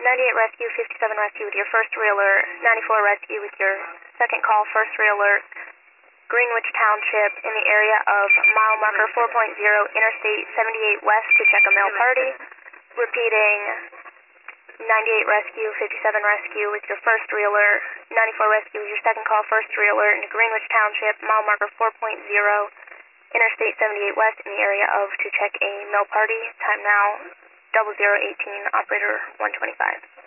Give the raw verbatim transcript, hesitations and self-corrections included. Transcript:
ninety-eight Rescue, fifty-seven Rescue with your first reeler, ninety-four Rescue with your second call, first reeler, Greenwich Township in the area of mile marker four point zero, Interstate seventy-eight West to check a mail party. Repeating, ninety-eight Rescue, fifty-seven Rescue with your first reeler, ninety-four Rescue with your second call, first reeler in Greenwich Township, mile marker four point zero, Interstate seventy-eight West in the area of to check a mail party. Time now, double zero eighteen, operator one twenty-five.